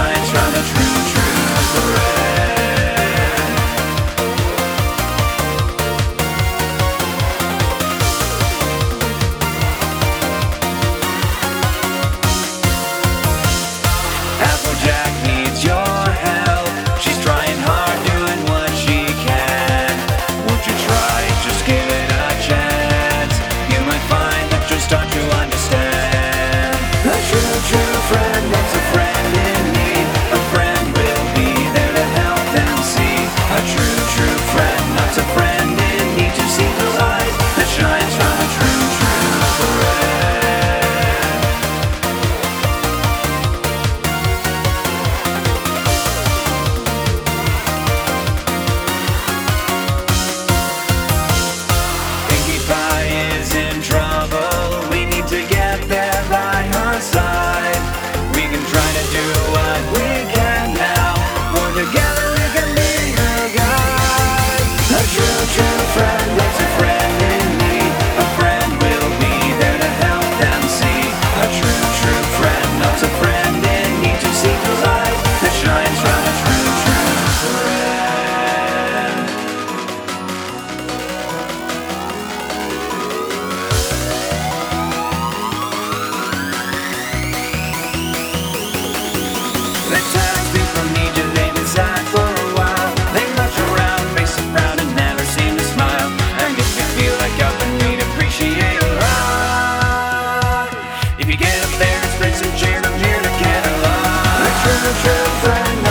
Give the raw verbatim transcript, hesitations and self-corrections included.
shines from a true, true friend. Applejack needs your help. She's trying hard, doing what she can. Won't you try, just give it a chance. You might find that you'll start to understand. A true, true friend loves a friend in need. A friend will be there to help them see. A true, true friend loves a friend in need to see the light that shines from a true, true friend. Pinkie Pie is in trouble. We need to get there by her side. We can try to do what we can now. Work together, we can be her guide. A true, true friend loves a friend in need. A friend will be there to help them see. A true, true friend loves a friend in need to see the light that shines from a true, true friend. The townspeople need you, they've been sad for a while. They march around, facing proud and never seem to smile. And if you feel like helping, we'd appreciate a lot. If you get up there and spread some cheer, I'm here to get along. A true, true friend